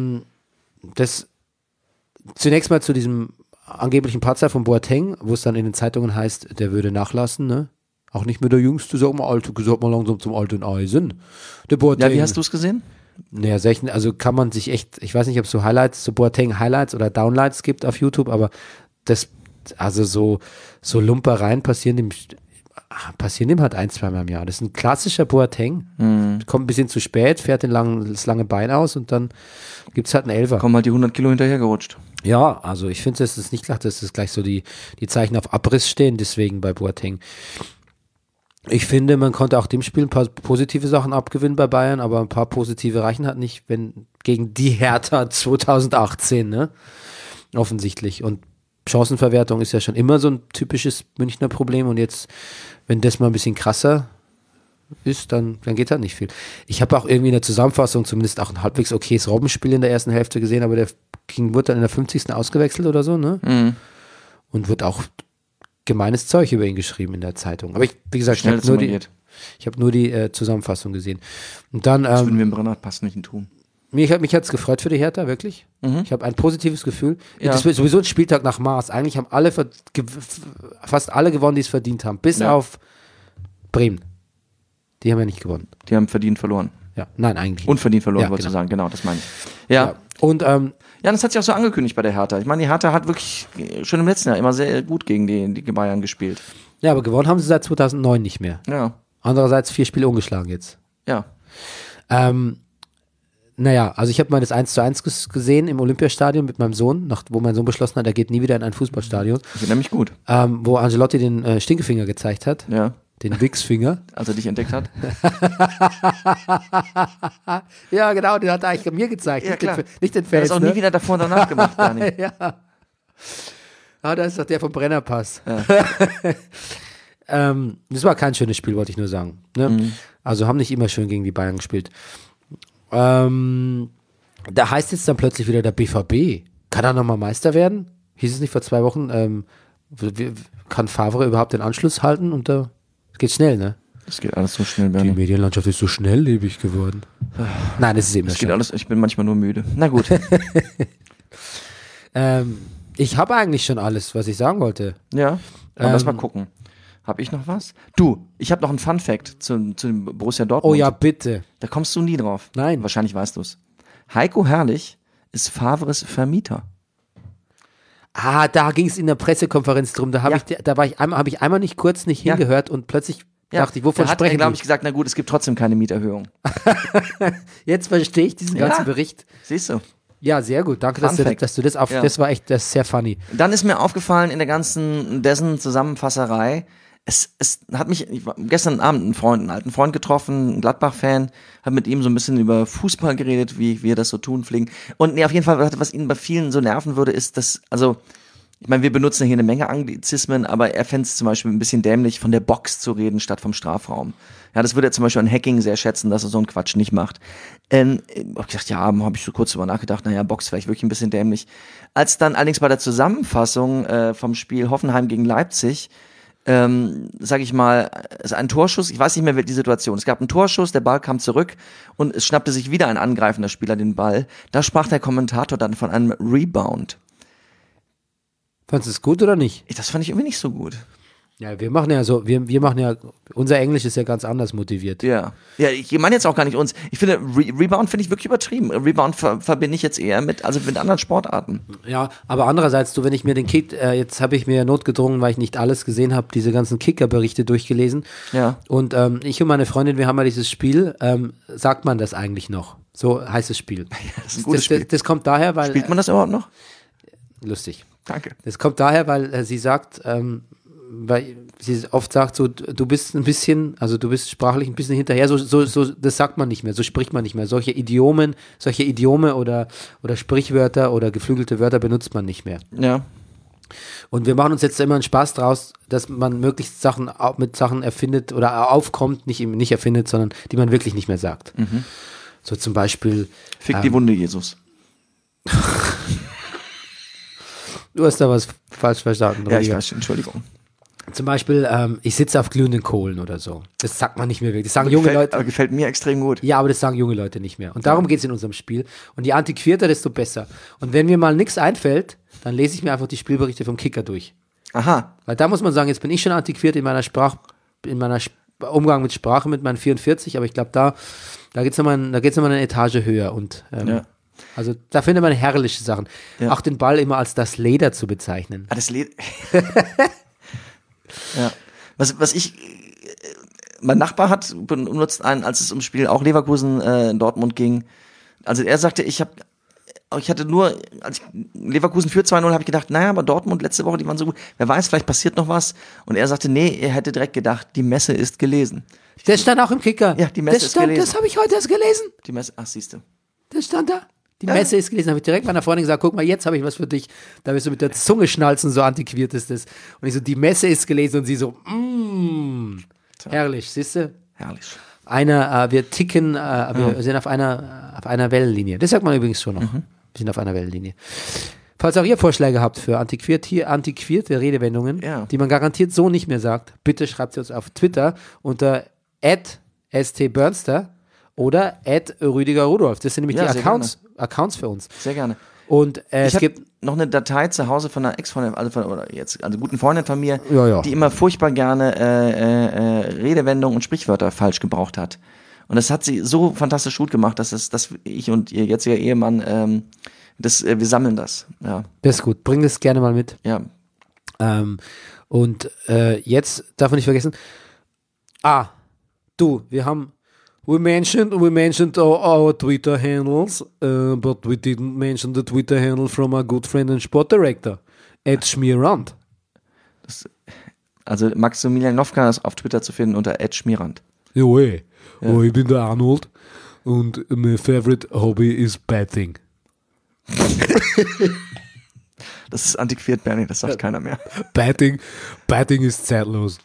das zunächst mal zu diesem angeblichen Patzer von Boateng, wo es dann in den Zeitungen heißt, der würde nachlassen, ne? Auch nicht mehr der Jüngste, sag mal langsam zum alten Eisen. Der Boateng. Ja, wie hast du es gesehen? Naja, also kann man sich echt, ich weiß nicht, ob es so Highlights, so Boateng-Highlights oder Downlights gibt auf YouTube, aber das, also so Lumpereien passieren dem halt 1-2 Mal im Jahr. Das ist ein klassischer Boateng, kommt ein bisschen zu spät, fährt das lange Bein aus und dann gibt es halt einen Elfer. Kommen halt die 100 Kilo hinterhergerutscht. Ja, also ich finde, das ist nicht klar, dass das gleich so die Zeichen auf Abriss stehen, deswegen bei Boateng. Ich finde, man konnte auch dem Spiel ein paar positive Sachen abgewinnen bei Bayern, aber ein paar positive reichen halt nicht, wenn gegen die Hertha 2018, ne? Offensichtlich. Und Chancenverwertung ist ja schon immer so ein typisches Münchner Problem und jetzt, wenn das mal ein bisschen krasser ist, dann geht halt nicht viel. Ich habe auch irgendwie in der Zusammenfassung zumindest auch ein halbwegs okayes Robbenspiel in der ersten Hälfte gesehen, aber der wurde dann in der 50. ausgewechselt oder so, ne? Und wird auch gemeines Zeug über ihn geschrieben in der Zeitung. Aber wie gesagt, ich habe nur die Zusammenfassung gesehen. Und dann das würden wir im Brennerpass nicht tun. Mich hat es gefreut für die Hertha, wirklich. Ich habe ein positives Gefühl. Ja. Das wird sowieso ein Spieltag nach Maß. Eigentlich haben fast alle gewonnen, die es verdient haben. Bis auf Bremen. Die haben ja nicht gewonnen. Die haben verdient verloren. Ja, nein, eigentlich. Unverdient verloren, wollte ich sagen. Genau, das meine ich. Ja. Und das hat sich auch so angekündigt bei der Hertha. Ich meine, die Hertha hat wirklich schon im letzten Jahr immer sehr gut gegen die Bayern gespielt. Ja, aber gewonnen haben sie seit 2009 nicht mehr. Ja. Andererseits 4 Spiele ungeschlagen jetzt. Ja. Naja, also ich habe mal das 1:1 gesehen im Olympiastadion mit meinem Sohn, wo mein Sohn beschlossen hat, er geht nie wieder in ein Fußballstadion. Ich erinnere mich gut. Wo Ancelotti den Stinkefinger gezeigt hat. Ja. Den Wichsfinger. Als er dich entdeckt hat? Ja, genau, den hat er eigentlich mir gezeigt. Ja, klar. Nicht den Fans. Er hat es auch nie wieder davor und danach gemacht, Dani. Ja. Ah, da ist doch der vom Brennerpass. Ja. Das war kein schönes Spiel, wollte ich nur sagen. Ne? Also haben nicht immer schön gegen die Bayern gespielt. Da heißt jetzt dann plötzlich wieder der BVB. Kann er nochmal Meister werden? Hieß es nicht vor 2 Wochen? Kann Favre überhaupt den Anschluss halten? Und da geht schnell, ne? Das geht alles so schnell, Bernie. Die Medienlandschaft ist so schnelllebig geworden. Nein, das ist eben das geht alles. Ich bin manchmal nur müde. Na gut. Ich habe eigentlich schon alles, was ich sagen wollte. Ja, lass mal gucken. Habe ich noch was? Du, ich habe noch einen Fun-Fact zu dem Borussia Dortmund. Oh ja, bitte. Da kommst du nie drauf. Nein. Wahrscheinlich weißt du es. Heiko Herrlich ist Favres Vermieter. Ah, da ging es in der Pressekonferenz drum. Da habe ich einmal nicht hingehört und plötzlich dachte ich, wovon sprechen die? Da habe ich gesagt, na gut, es gibt trotzdem keine Mieterhöhung. Jetzt verstehe ich diesen ganzen Bericht. Siehst du. Ja, sehr gut. Danke, dass du das auf. Ja. Das war echt sehr funny. Dann ist mir aufgefallen in der ganzen dessen Zusammenfasserei, es hat mich, ich war gestern Abend einen alten Freund getroffen, ein Gladbach-Fan, habe mit ihm so ein bisschen über Fußball geredet, wie wir das so tun pflegen. Und auf jeden Fall, was ihn bei vielen so nerven würde, ist, dass, also, ich meine, wir benutzen hier eine Menge Anglizismen, aber er fände es zum Beispiel ein bisschen dämlich, von der Box zu reden statt vom Strafraum. Ja, das würde er zum Beispiel an Hacking sehr schätzen, dass er so einen Quatsch nicht macht. Ich habe gedacht, ja, habe ich so kurz drüber nachgedacht, naja, Box vielleicht wirklich ein bisschen dämlich. Als dann allerdings bei der Zusammenfassung vom Spiel Hoffenheim gegen Leipzig, sag ich mal, ist ein Torschuss, ich weiß nicht mehr, wie die Situation. Es gab einen Torschuss, der Ball kam zurück und es schnappte sich wieder ein angreifender Spieler den Ball. Da sprach der Kommentator dann von einem Rebound. Fandest du es gut oder nicht? Das fand ich irgendwie nicht so gut. Ja, wir machen ja, unser Englisch ist ja ganz anders motiviert. Ja, ich meine jetzt auch gar nicht uns. Ich finde, Rebound finde ich wirklich übertrieben. Rebound verbinde ich jetzt eher mit anderen Sportarten. Ja, aber andererseits, wenn ich mir den Kick, jetzt habe ich mir notgedrungen, weil ich nicht alles gesehen habe, diese ganzen Kicker-Berichte durchgelesen. Ja. Und ich und meine Freundin, wir haben ja dieses Spiel, sagt man das eigentlich noch? So heißt das Spiel. Ja, das ist ein gutes Spiel. Das kommt daher, weil... Spielt man das überhaupt noch? Lustig. Danke. Das kommt daher, weil sie sagt, weil sie oft sagt, so, du bist sprachlich ein bisschen hinterher, so, das sagt man nicht mehr, so spricht man nicht mehr. Solche Idiome oder Sprichwörter oder geflügelte Wörter benutzt man nicht mehr. Ja. Und wir machen uns jetzt immer einen Spaß draus, dass man möglichst Sachen mit Sachen erfindet oder aufkommt, nicht erfindet, sondern die man wirklich nicht mehr sagt. So zum Beispiel. Fick die Wunde, Jesus. Du hast da was falsch verstanden. Ja, ich weiß, Entschuldigung. Zum Beispiel, ich sitze auf glühenden Kohlen oder so. Das sagt man nicht mehr wirklich. Das sagen junge Leute. Aber gefällt mir extrem gut. Ja, aber das sagen junge Leute nicht mehr. Und darum geht es in unserem Spiel. Und je antiquierter, desto besser. Und wenn mir mal nichts einfällt, dann lese ich mir einfach die Spielberichte vom Kicker durch. Aha. Weil da muss man sagen, jetzt bin ich schon antiquiert in meiner Umgang mit Sprache mit meinen 44, aber ich glaube, da geht's nochmal eine Etage höher. Und also da findet man herrliche Sachen. Ja. Auch den Ball immer als das Leder zu bezeichnen. Das Leder. Ja. Mein Nachbar hat benutzt einen, als es ums Spiel auch Leverkusen in Dortmund ging. Also er sagte, ich hatte nur, als ich Leverkusen für 2-0 habe ich gedacht, naja, aber Dortmund letzte Woche, die waren so gut, wer weiß, vielleicht passiert noch was. Und er sagte, nee, er hätte direkt gedacht, die Messe ist gelesen. Das stand auch im Kicker. Ja, die Messe ist gelesen. Das habe ich heute erst gelesen. Die Messe, siehst du. Das stand da. Die Messe ist gelesen, habe ich direkt meiner Freundin gesagt, guck mal, jetzt habe ich was für dich. Da bist du mit der Zunge schnalzen, so antiquiert ist das. Und ich so, die Messe ist gelesen und sie so, herrlich, siehst du? Herrlich. Wir ticken, wir sind auf einer Wellenlinie. Das sagt man übrigens schon noch. Wir sind auf einer Wellenlinie. Falls auch ihr Vorschläge habt für antiquierte Redewendungen, die man garantiert so nicht mehr sagt, bitte schreibt sie uns auf Twitter unter @stbernster oder @Rüdiger-Rudolf. Das sind nämlich die Accounts für uns. Sehr gerne. Und es gibt noch eine Datei zu Hause von einer Ex-Freundin, also guten Freundin von mir, Ja. die immer furchtbar gerne Redewendungen und Sprichwörter falsch gebraucht hat. Und das hat sie so fantastisch gut gemacht, dass ich und ihr jetziger Ehemann, wir sammeln das. Ja. Das ist gut. Bring das gerne mal mit. Ja. Und jetzt darf man nicht vergessen. We mentioned our Twitter handles, but we didn't mention the Twitter handle from our good friend and sport director, @Schmierand. Also Maximilian Nowka ist auf Twitter zu finden unter @Schmierand. Ja. Ich bin der Arnold und mein favorite hobby is batting. Das ist antiquiert, Bernie, das sagt keiner mehr. Batting ist zeitlos.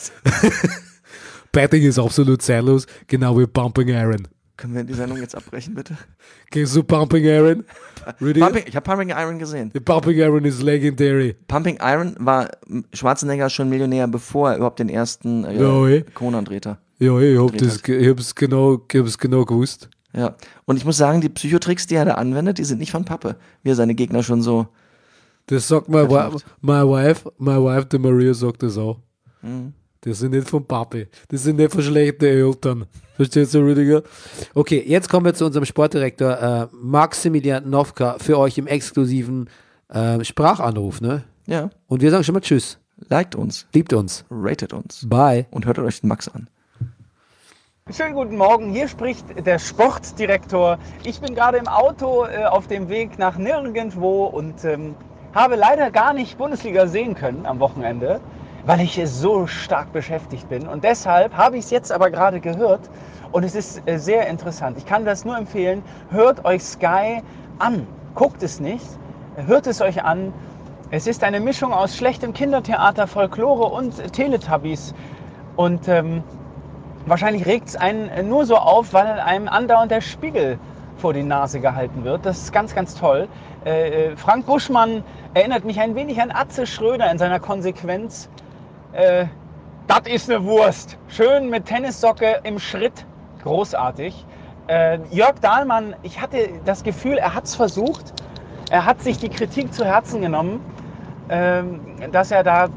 Batting ist absolut zeitlos, genau wie Pumping Iron. Können wir die Sendung jetzt abbrechen, bitte? Kennst du Pumping Iron? Ich habe Pumping Iron gesehen. The Pumping Iron is legendary. Pumping Iron war Schwarzenegger schon Millionär, bevor er überhaupt den ersten Conan drehte. Ja, ich hab's genau gewusst. Ja, und ich muss sagen, die Psychotricks, die er da anwendet, die sind nicht von Pappe, wie er seine Gegner schon so. Das sagt my wife, die Maria sagt das auch. Das sind nicht von Papi. Das sind nicht von schlechten Eltern. Verstehst du, Rüdiger? Okay, jetzt kommen wir zu unserem Sportdirektor Maximilian Nowka für euch im exklusiven Sprachanruf, ne? Ja. Und wir sagen schon mal Tschüss. Liked uns. Liebt uns. Ratet uns. Bye. Und hört euch den Max an. Schönen guten Morgen, hier spricht der Sportdirektor. Ich bin gerade im Auto auf dem Weg nach nirgendwo und habe leider gar nicht Bundesliga sehen können am Wochenende, weil ich so stark beschäftigt bin. Und deshalb habe ich es jetzt aber gerade gehört und es ist sehr interessant. Ich kann das nur empfehlen, hört euch Sky an. Guckt es nicht, hört es euch an. Es ist eine Mischung aus schlechtem Kindertheater, Folklore und Teletubbies. Und wahrscheinlich regt es einen nur so auf, weil einem andauernd der Spiegel vor die Nase gehalten wird. Das ist ganz, ganz toll. Frank Buschmann erinnert mich ein wenig an Atze Schröder in seiner Konsequenz. Das ist eine Wurst. Schön mit Tennissocke im Schritt. Großartig. Jörg Dahlmann, ich hatte das Gefühl, er hat es versucht. Er hat sich die Kritik zu Herzen genommen, dass er da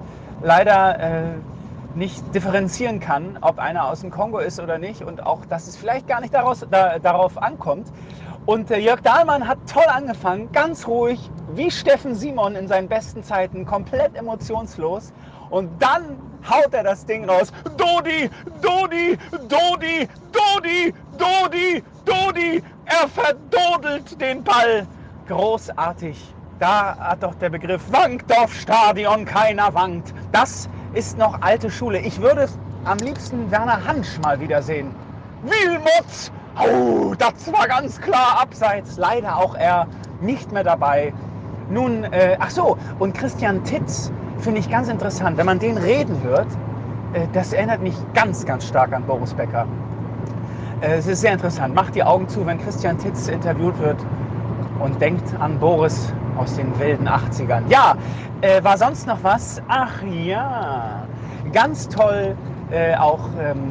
leider nicht differenzieren kann, ob einer aus dem Kongo ist oder nicht und auch, dass es vielleicht gar nicht darauf ankommt. Und Jörg Dahlmann hat toll angefangen, ganz ruhig, wie Steffen Simon in seinen besten Zeiten, komplett emotionslos. Und dann haut er das Ding raus. Dodi, Dodi, Dodi, Dodi, Dodi, Dodi. Er verdodelt den Ball. Großartig. Da hat doch der Begriff Wankdorfstadion, keiner wankt. Das ist noch alte Schule. Ich würde am liebsten Werner Hansch mal wiedersehen. Wilmots! Oh, das war ganz klar abseits. Leider auch er nicht mehr dabei. Nun, ach so, und Christian Titz finde ich ganz interessant. Wenn man den reden hört, das erinnert mich ganz, ganz stark an Boris Becker. Es ist sehr interessant. Macht die Augen zu, wenn Christian Titz interviewt wird und denkt an Boris aus den wilden 80ern. Ja, war sonst noch was? Ach ja, ganz toll auch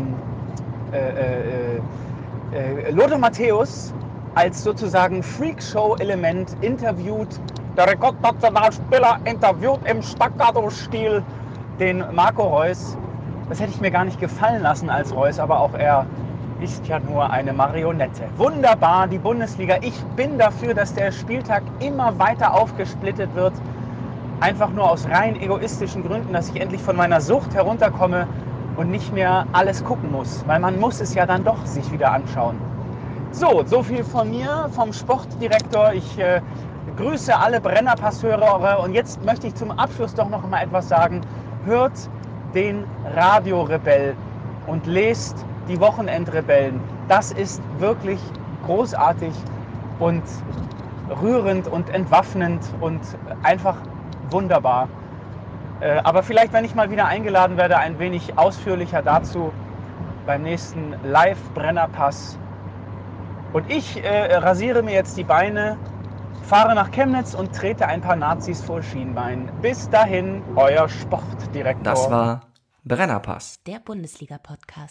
Lothar Matthäus als sozusagen Freakshow-Element interviewt. Der Rekordnationalspieler interviewt im Staccato-Stil den Marco Reus. Das hätte ich mir gar nicht gefallen lassen als Reus, aber auch er ist ja nur eine Marionette. Wunderbar, die Bundesliga. Ich bin dafür, dass der Spieltag immer weiter aufgesplittet wird. Einfach nur aus rein egoistischen Gründen, dass ich endlich von meiner Sucht herunterkomme und nicht mehr alles gucken muss. Weil man muss es ja dann doch sich wieder anschauen. So viel von mir, vom Sportdirektor. Ich grüße alle Brennerpass-Hörer. Und jetzt möchte ich zum Abschluss doch noch mal etwas sagen. Hört den Radiorebell und lest die Wochenendrebellen. Das ist wirklich großartig und rührend und entwaffnend und einfach wunderbar. Aber vielleicht, wenn ich mal wieder eingeladen werde, ein wenig ausführlicher dazu beim nächsten Live-Brennerpass. Und ich rasiere mir jetzt die Beine, fahre nach Chemnitz und trete ein paar Nazis vor Schienbein. Bis dahin, euer Sportdirektor. Das war Brennerpass. Der Bundesliga-Podcast.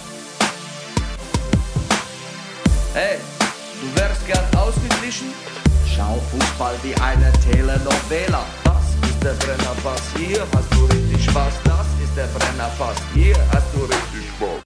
Hey, du wärst gern ausgeglichen? Schau Fußball wie eine Telenovela. Das ist der Brennerpass, hier hast du richtig Spaß. Das ist der Brennerpass, hier hast du richtig Spaß.